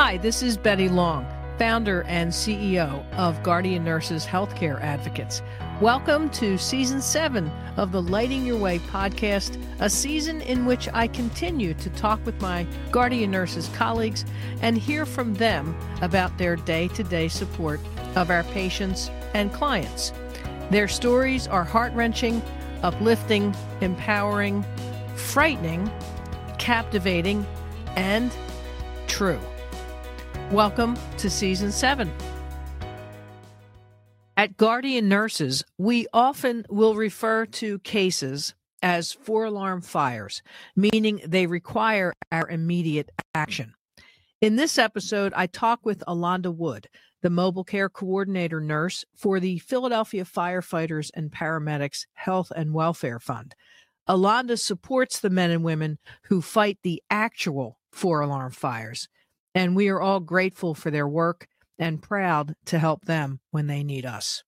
Hi, this is Betty Long, founder and CEO of Guardian Nurses Healthcare Advocates. Welcome to Season 7 of the Lighting Your Way podcast, a season in which I continue to talk with my Guardian Nurses colleagues and hear from them about their day-to-day support of our patients and clients. Their stories are heart-wrenching, uplifting, empowering, frightening, captivating, and true. Welcome to Season 7. At Guardian Nurses, we often will refer to cases as four-alarm fires, meaning they require our immediate action. In this episode, I talk with Alonda Wood, the mobile care coordinator nurse for the Philadelphia Firefighters and Paramedics Health and Welfare Fund. Alonda supports the men and women who fight the actual four-alarm fires, and we are all grateful for their work and proud to help them when they need us.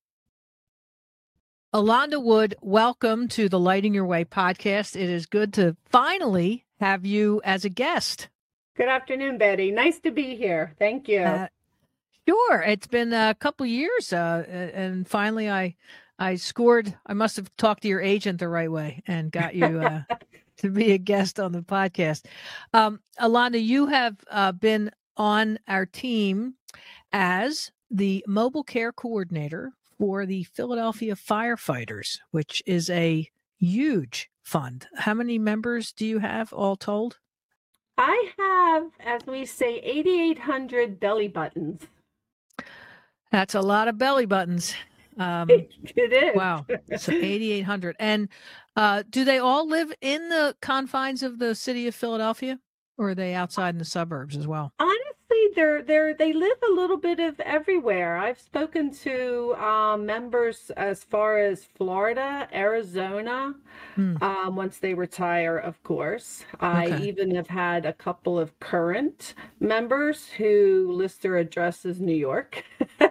Alonda Wood, welcome to the Lighting Your Way podcast. It is good to finally have you as a guest. Good afternoon, Betty. Nice to be here. Thank you. Sure. It's been a couple years, and finally I scored. I must have talked to your agent the right way and got you to be a guest on the podcast. Alonda, you have been on our team as the mobile care coordinator for the Philadelphia Firefighters, which is a huge fund. How many members do you have all told? I have, as we say, 8,800 belly buttons. That's a lot of belly buttons. It is. Wow. So 8,800. And do they all live in the confines of the city of Philadelphia, or are they outside in the suburbs as well? Honestly, they live a little bit of everywhere. I've spoken to members as far as Florida, Arizona, once they retire, of course. I even have had a couple of current members who list their address as New York.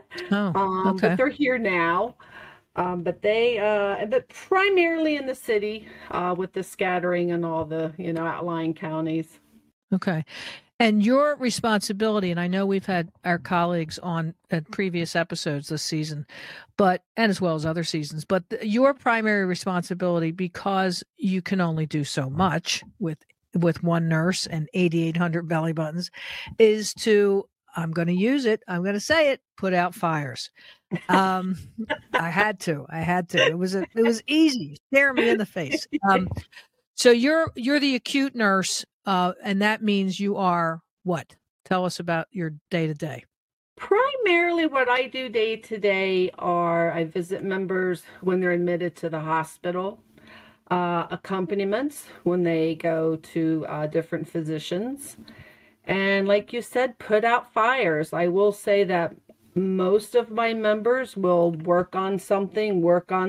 But they're here now. But primarily in the city, with the scattering and all the, outlying counties. Okay. And your responsibility, and I know we've had our colleagues on at previous episodes this season, and as well as other seasons, but your primary responsibility, because you can only do so much with one nurse and 8,800 belly buttons, is to, I'm going to use it, I'm going to say it, put out fires. I had to. It was easy. Stare me in the face. So you're the acute nurse, and that means you are what? Tell us about your day-to-day. Primarily what I do day-to-day are I visit members when they're admitted to the hospital, accompaniments when they go to different physicians, and like you said, put out fires. I will say that most of my members will work on something,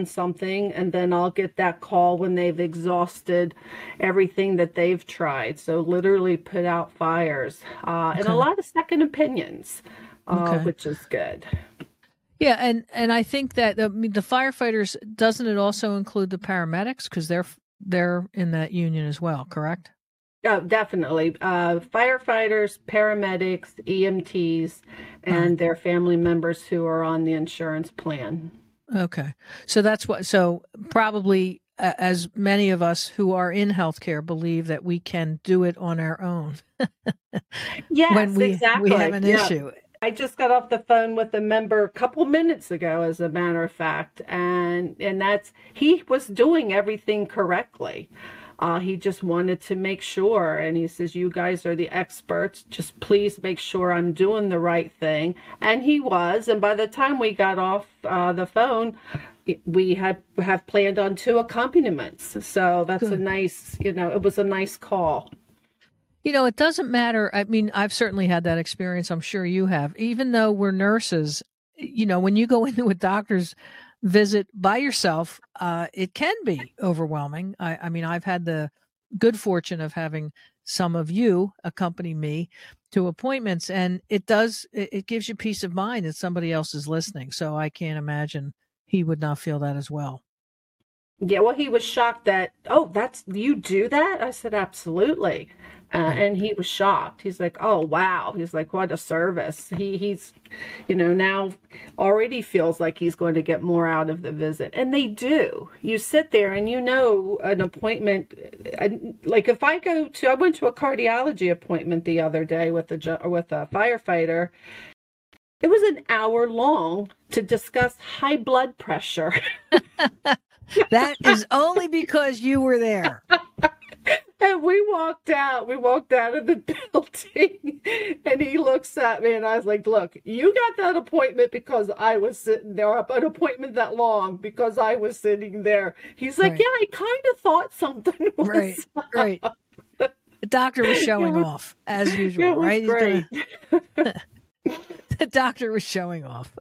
and then I'll get that call when they've exhausted everything that they've tried. So literally put out fires, and a lot of second opinions, which is good. Yeah, and I think that the firefighters, doesn't it also include the paramedics, because they're in that union as well, correct? Oh, definitely. Firefighters, paramedics, EMTs, and their family members who are on the insurance plan. Okay. So probably as many of us who are in healthcare believe that we can do it on our own. Yes, when we have an issue. I just got off the phone with a member a couple minutes ago, as a matter of fact, and he was doing everything correctly. He just wanted to make sure, and he says, you guys are the experts, just please make sure I'm doing the right thing. And he was, and by the time we got off the phone, we have planned on 2 accompaniments. So that's a nice, it was a nice call. It doesn't matter. I mean, I've certainly had that experience. I'm sure you have. Even though we're nurses, when you go into a doctor's visit by yourself, it can be overwhelming. I mean, I've had the good fortune of having some of you accompany me to appointments, and it gives you peace of mind that somebody else is listening. So I can't imagine he would not feel that as well. Yeah, well, he was shocked that, you do that? I said, absolutely. Right. And he was shocked. He's like, "Oh wow!" He's like, "What a service!" He's, now already feels like he's going to get more out of the visit, and they do. You sit there, and an appointment. Like if I went to a cardiology appointment the other day with a firefighter. It was an hour long to discuss high blood pressure. That is only because you were there. And we walked out of the building, and he looks at me, and I was like, "Look, you got that appointment because I was sitting there, an appointment that long because I was sitting there." He's like, Right. "Yeah, I kind of thought something was Right. up." Right. The doctor was showing off as usual, It was right? great. The doctor was showing off.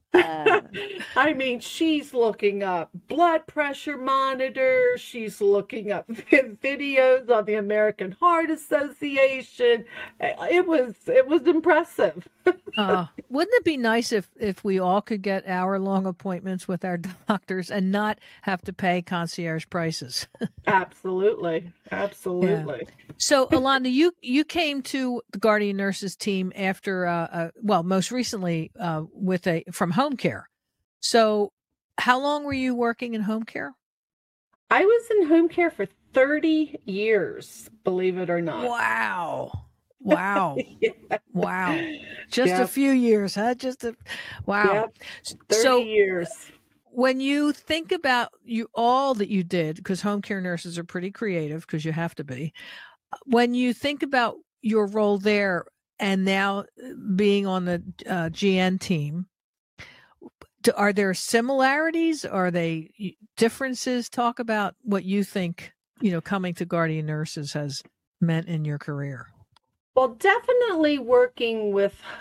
I mean, she's looking up blood pressure monitors. She's looking up videos on the American Heart Association. It was impressive. Wouldn't it be nice if we all could get hour-long appointments with our doctors and not have to pay concierge prices? Absolutely. Absolutely. Yeah. So, Alonda, you came to the Guardian Nurses team after, most recently from home care. So, how long were you working in home care? I was in home care for 30 years, believe it or not. Wow. Wow. Yeah. Wow. Just a few years, huh? Wow. Yep. 30 years. When you think about all that you did, because home care nurses are pretty creative, because you have to be, when you think about your role there and now being on the GN team, are there similarities? Are they differences? Talk about what you think, coming to Guardian Nurses has meant in your career. Well, definitely working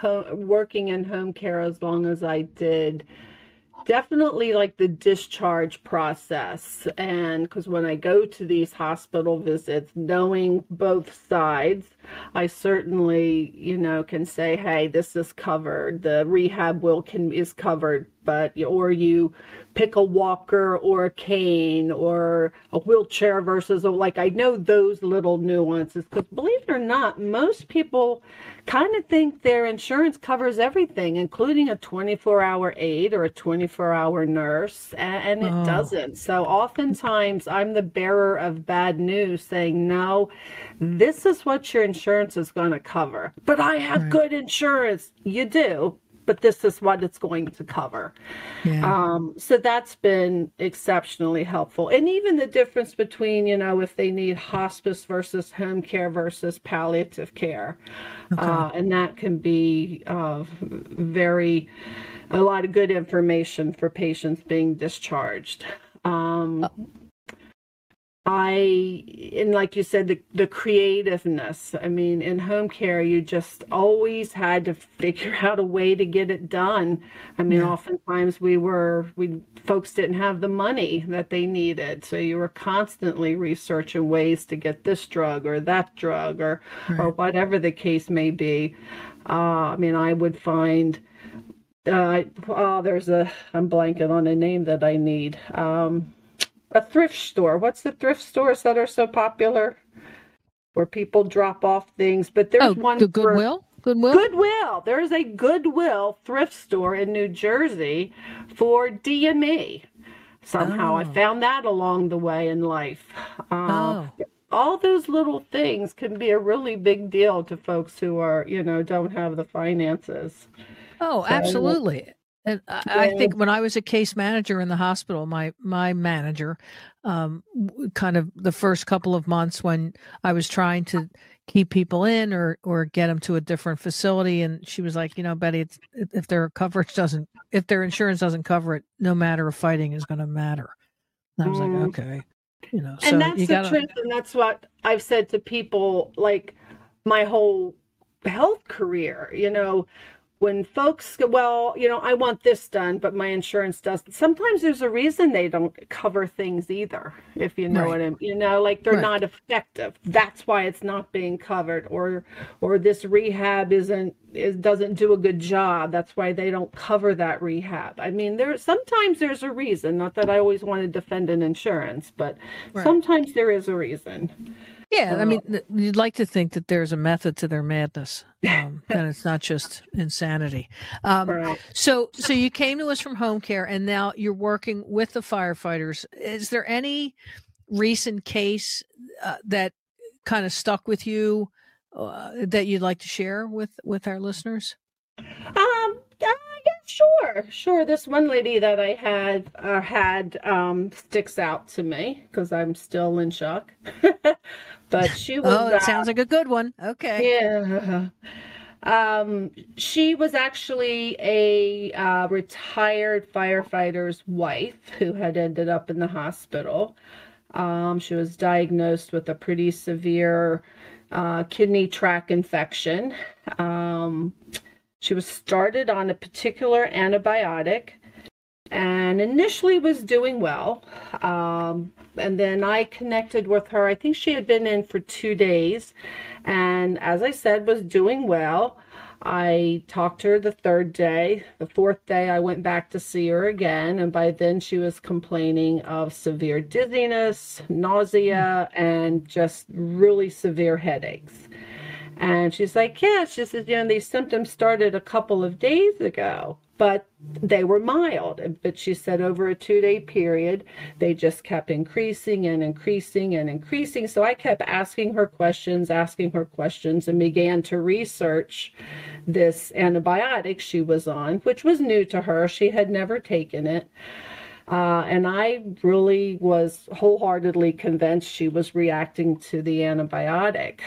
in home care as long as I did, definitely like the discharge process. And because when I go to these hospital visits, knowing both sides, I certainly, can say, hey, this is covered. The rehab is covered, or you pick a walker or a cane or a wheelchair versus I know those little nuances, because believe it or not, most people kind of think their insurance covers everything, including a 24-hour aide or a 24-hour nurse, and it doesn't. So oftentimes I'm the bearer of bad news saying, no, this is what your insurance is going to cover. But I have good insurance. You do, but this is what it's going to cover. Yeah. So that's been exceptionally helpful. And even the difference between, if they need hospice versus home care versus palliative care. Okay. And that can be a lot of good information for patients being discharged. And like you said, the creativeness. I mean, in home care, you just always had to figure out a way to get it done. I mean, oftentimes folks didn't have the money that they needed. So you were constantly researching ways to get this drug or that drug or whatever the case may be. I mean, I would find, I'm blanking on a name that I need. A thrift store. What's the thrift stores that are so popular where people drop off things? But there's one. The Goodwill? Goodwill. There's a Goodwill thrift store in New Jersey for DME. Somehow I found that along the way in life. All those little things can be a really big deal to folks who are, don't have the finances. Oh, absolutely. And I think when I was a case manager in the hospital, my manager, kind of the first couple of months when I was trying to keep people in or get them to a different facility, and she was like, Betty, if their insurance doesn't cover it, no matter of fighting is going to matter. And I was like, okay, And so that's the truth, and that's what I've said to people, like my whole health career, when folks go, well, I want this done, but my insurance doesn't. Sometimes there's a reason they don't cover things either, if you know what I mean. Like they're not effective. That's why it's not being covered, or this rehab doesn't do a good job. That's why they don't cover that rehab. I mean, sometimes there's a reason. Not that I always want to defend an insurance, but sometimes there is a reason. Yeah, I mean, you'd like to think that there's a method to their madness, and it's not just insanity. Right. So you came to us from home care, and now you're working with the firefighters. Is there any recent case that kind of stuck with you that you'd like to share with our listeners? Yeah, sure. This one lady that I had sticks out to me because I'm still in shock. But she was, Oh, it sounds like a good one. Okay. yeah. She was actually a retired firefighter's wife who had ended up in the hospital. She was diagnosed with a pretty severe kidney tract infection. She was started on a particular antibiotic and initially was doing well. And then I connected with her. I think she had been in for 2 days. And as I said, was doing well. I talked to her the third day. The fourth day, I went back to see her again. And by then, she was complaining of severe dizziness, nausea, and just really severe headaches. And she's like, yeah, she says, these symptoms started a couple of days ago, but they were mild. But she said over a 2-day period, they just kept increasing and increasing and increasing. So I kept asking her questions, and began to research this antibiotic she was on, which was new to her. She had never taken it. And I really was wholeheartedly convinced she was reacting to the antibiotic.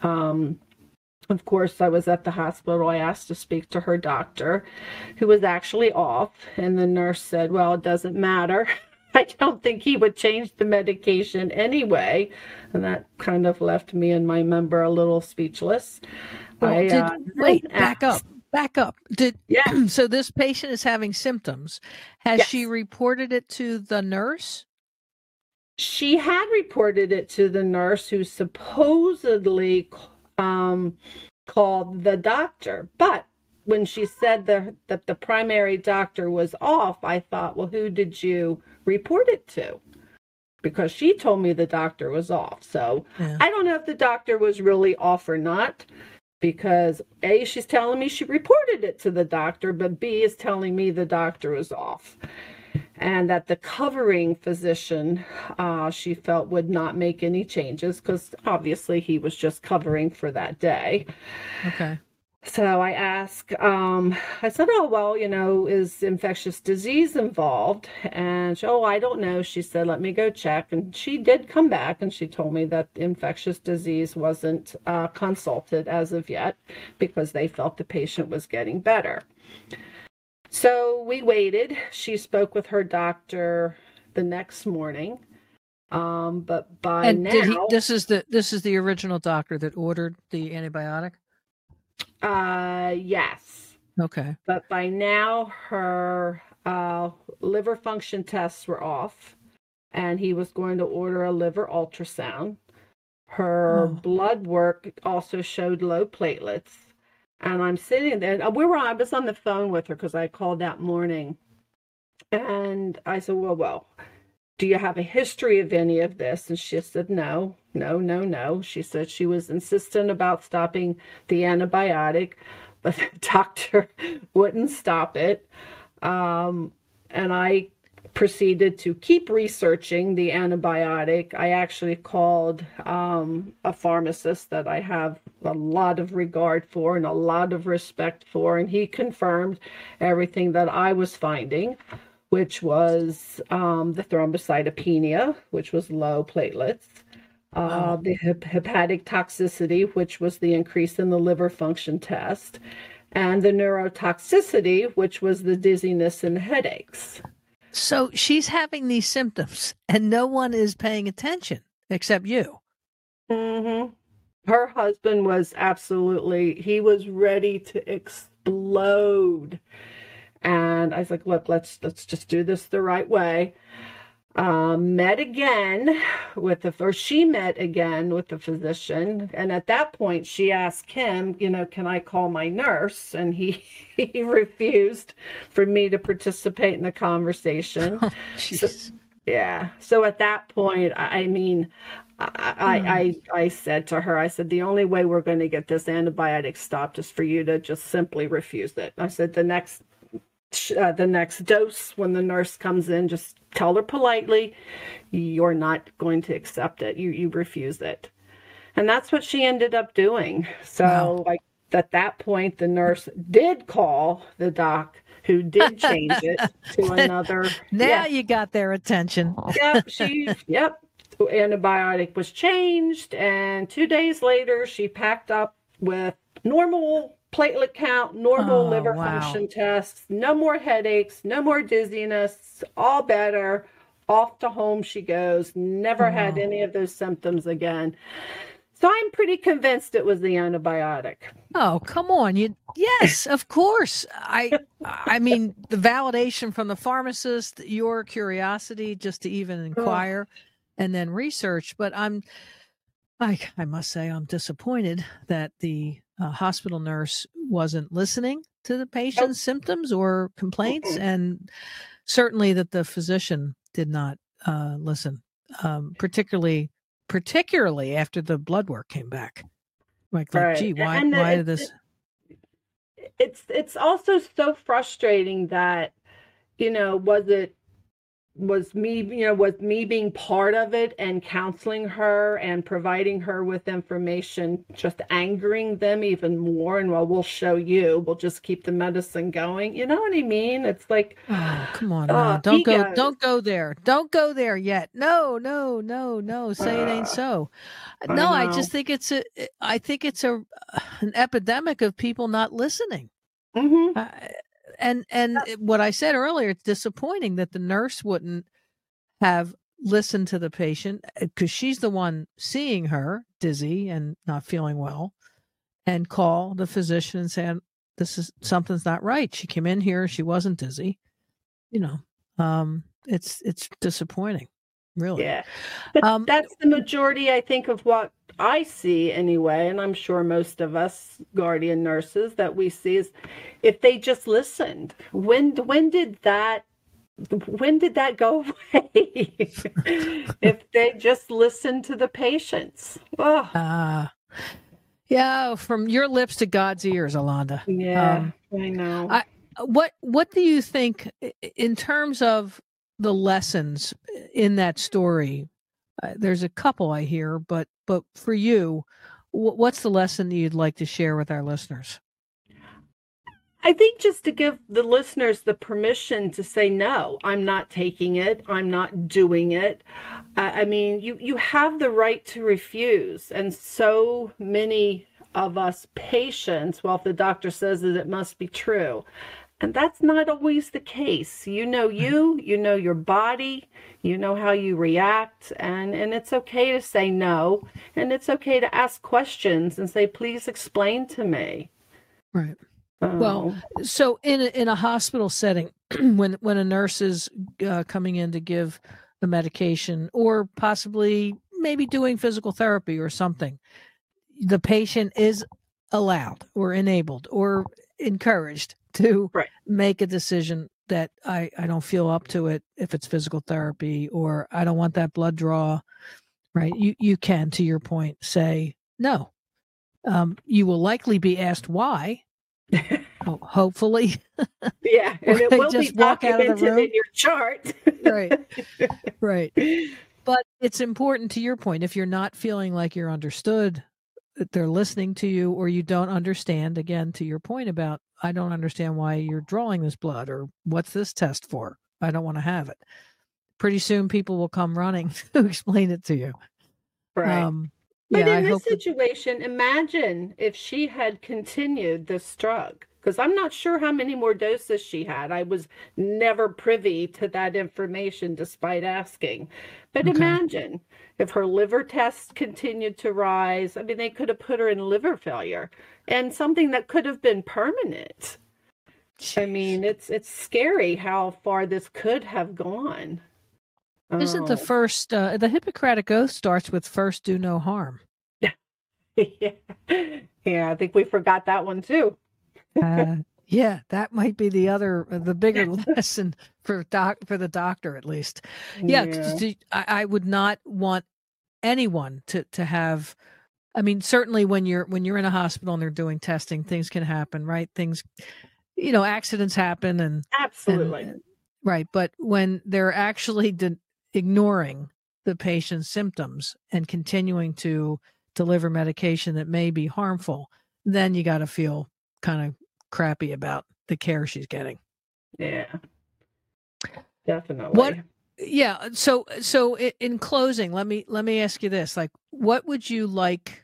Of course, I was at the hospital. I asked to speak to her doctor, who was actually off. And the nurse said, well, it doesn't matter. I don't think he would change the medication anyway. And that kind of left me and my member a little speechless. Well, back up. Yeah. So this patient is having symptoms. Has Yes. she reported it to the nurse? She had reported it to the nurse, who supposedly called the doctor. But when she said that the primary doctor was off, I thought, well, who did you report it to? Because she told me the doctor was off. So Yeah. I don't know if the doctor was really off or not, because A, she's telling me she reported it to the doctor, but B is telling me the doctor was off. And that the covering physician, she felt, would not make any changes because obviously he was just covering for that day. Okay. So I asked, I said, oh, well, is infectious disease involved? And she, oh, I don't know. She said, let me go check. And she did come back and she told me that infectious disease wasn't consulted as of yet because they felt the patient was getting better. So we waited. She spoke with her doctor the next morning. But by now, this is the original doctor that ordered the antibiotic? yes. Okay. But by now, her liver function tests were off, and he was going to order a liver ultrasound. Her blood work also showed low platelets. And I'm sitting there. I was on the phone with her because I called that morning. And I said, well, do you have a history of any of this? And she said, no. She said she was insistent about stopping the antibiotic, but the doctor wouldn't stop it. And I proceeded to keep researching the antibiotic. I actually called a pharmacist that I have a lot of regard for and a lot of respect for, and he confirmed everything that I was finding, which was the thrombocytopenia, which was low platelets, the hepatic toxicity, which was the increase in the liver function test, and the neurotoxicity, which was the dizziness and headaches. So she's having these symptoms and no one is paying attention except you. Mm-hmm. Her husband was he was ready to explode. And I was like, look, let's just do this the right way. Met again she met again with the physician. And at that point, she asked him, can I call my nurse? And he refused for me to participate in the conversation. Oh, yeah. So at that point, I mean, I said to her, I said, the only way we're going to get this antibiotic stopped is for you to just simply refuse it. I said, the next dose, when the nurse comes in, just tell her politely, you're not going to accept it. You refuse it. And that's what she ended up doing. So Wow. like at that point, the nurse did call the doc who did change it to another. Now Yeah. you got their attention. Yep. The antibiotic was changed. And 2 days later, she packed up with normal platelet count, normal liver function tests, no more headaches, no more dizziness, all better. Off to home she goes, never had any of those symptoms again. So I'm pretty convinced it was the antibiotic. Oh, come on. Yes, of course. I mean, the validation from the pharmacist, your curiosity just to even inquire and then research, but I must say I'm disappointed that the hospital nurse wasn't listening to the patient's symptoms or complaints, and certainly that the physician did not listen, particularly after the blood work came back. Like, Right. gee, why did this? It's also so frustrating that, was me being part of it and counseling her and providing her with information, just angering them even more. And well, we'll show you, we'll just keep the medicine going. You know what I mean? It's like, oh, come on, now. Don't go there. Don't go there yet. No. Say it ain't so. No, I just think it's an epidemic of people not listening. Mm-hmm. And what I said earlier, it's disappointing that the nurse wouldn't have listened to the patient, because she's the one seeing her dizzy and not feeling well, and call the physician and say, something's not right. She came in here, she wasn't dizzy. It's disappointing, really. Yeah. But that's the majority, I think, of what I see anyway, and I'm sure most of us guardian nurses that we see, is if they just listened. When did that go away? If they just listened to the patients. Yeah, from your lips to God's ears, Alonda. Yeah, I know. What do you think in terms of the lessons in that story? There's a couple I hear, but for you, what's the lesson that you'd like to share with our listeners? I think just to give the listeners the permission to say, no, I'm not taking it. I'm not doing it. I mean, you have the right to refuse. And so many of us patients, well, if the doctor says it, it must be true. And that's not always the case. You know your body, you know how you react, and it's okay to say no, and it's okay to ask questions and say, please explain to me. Right. Well, so in a hospital setting, when a nurse is coming in to give the medication, or possibly maybe doing physical therapy or something, the patient is allowed or enabled or encouraged to make a decision that I don't feel up to it if it's physical therapy, or I don't want that blood draw, right? You can, to your point, say no. You will likely be asked why. Hopefully. Yeah, and it will just be documented in your chart. Right. But it's important, to your point, if you're not feeling like you're understood, that they're listening to you, or you don't understand, again, to your point about, I don't understand why you're drawing this blood, or what's this test for? I don't want to have it. Pretty soon people will come running to explain it to you. Right. But in this situation, imagine if she had continued this drug, because I'm not sure how many more doses she had. I was never privy to that information despite asking. But imagine if her liver tests continued to rise. I mean, they could have put her in liver failure, and something that could have been permanent. Jeez. I mean, it's scary how far this could have gone. Isn't the first, the Hippocratic Oath starts with first do no harm. Yeah, I think we forgot that one too. Yeah, that might be the bigger lesson for the doctor, at least. Yeah. I would not want anyone to have. I mean, certainly when you're in a hospital and they're doing testing, things can happen, right? Things, accidents happen, and Absolutely. right. But when they're actually ignoring the patient's symptoms and continuing to deliver medication that may be harmful, then you got to feel kind of crappy about the care she's getting. Yeah, definitely. Yeah. So in closing, let me ask you this: like, what would you like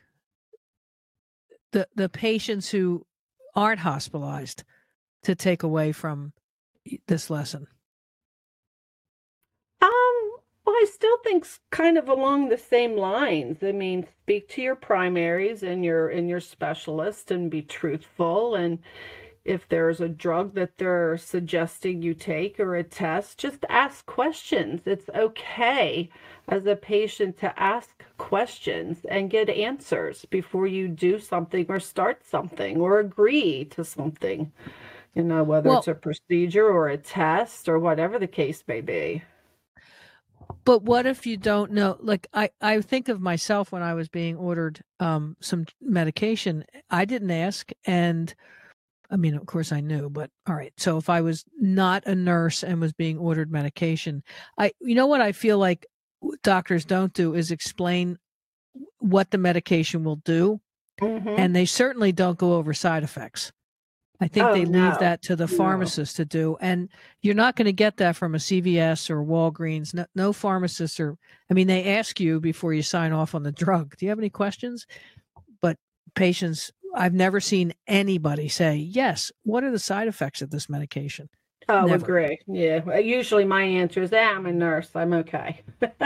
the patients who aren't hospitalized to take away from this lesson? Well, I still think kind of along the same lines. I mean, speak to your primaries and your specialist and be truthful. And if there's a drug that they're suggesting you take or a test, just ask questions. It's okay as a patient to ask questions and get answers before you do something or start something or agree to something, whether it's a procedure or a test or whatever the case may be. But what if you don't know? Like, I think of myself when I was being ordered some medication. I didn't ask, and I mean, of course I knew, but all right. So if I was not a nurse and was being ordered medication, what I feel like doctors don't do is explain what the medication will do. And they certainly don't go over side effects. I think they leave that to the pharmacist to do. And you're not going to get that from a CVS or Walgreens. No pharmacists they ask you before you sign off on the drug. Do you have any questions? But patients, I've never seen anybody say, yes, what are the side effects of this medication? Oh, never. Agree. Yeah. Usually my answer is, I'm a nurse. I'm okay.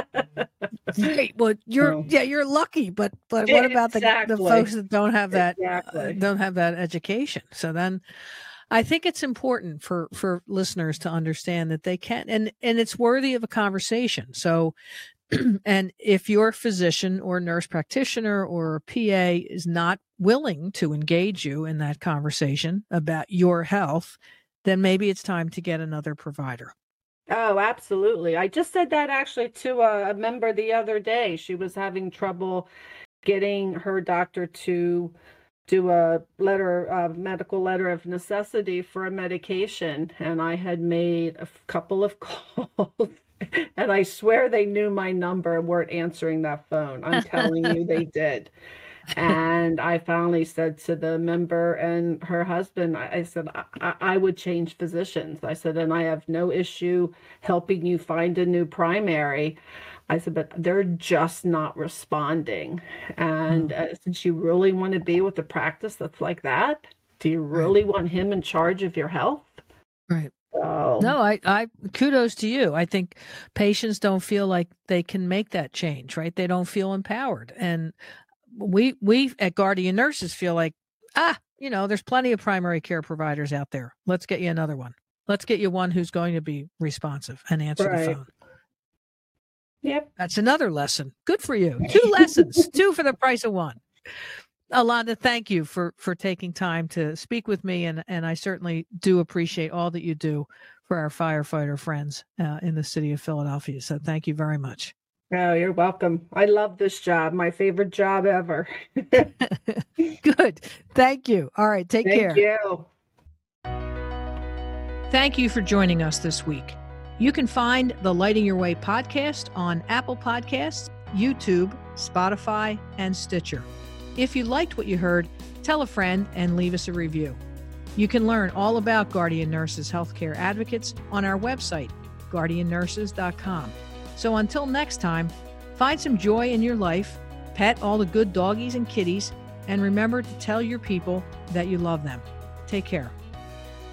Great. Well, you're lucky, but what about the folks that don't have that education? So then I think it's important for listeners to understand that they can, and it's worthy of a conversation. So, and if your physician or nurse practitioner or PA is not willing to engage you in that conversation about your health, then maybe it's time to get another provider. Oh, absolutely. I just said that actually to a member the other day. She was having trouble getting her doctor to do a medical letter of necessity for a medication. And I had made a couple of calls. And I swear they knew my number and weren't answering that phone. I'm telling you, they did. And I finally said to the member and her husband, I said, I would change physicians. I said, and I have no issue helping you find a new primary. I said, but they're just not responding. And since you really want to be with a practice that's like that, do you really want him in charge of your health? Right. No, I kudos to you. I think patients don't feel like they can make that change, right? They don't feel empowered. And we at Guardian Nurses feel like, there's plenty of primary care providers out there. Let's get you another one. Let's get you one who's going to be responsive and answer the phone. Yep. That's another lesson. Good for you. 2 lessons, 2 for the price of 1. Alonda, thank you for taking time to speak with me. And I certainly do appreciate all that you do for our firefighter friends in the city of Philadelphia. So thank you very much. Oh, you're welcome. I love this job. My favorite job ever. Good. Thank you. All right. Take care. Thank you. Thank you for joining us this week. You can find the Lighting Your Way podcast on Apple Podcasts, YouTube, Spotify, and Stitcher. If you liked what you heard, tell a friend and leave us a review. You can learn all about Guardian Nurses Healthcare Advocates on our website, guardiannurses.com. So until next time, find some joy in your life, pet all the good doggies and kitties, and remember to tell your people that you love them. Take care.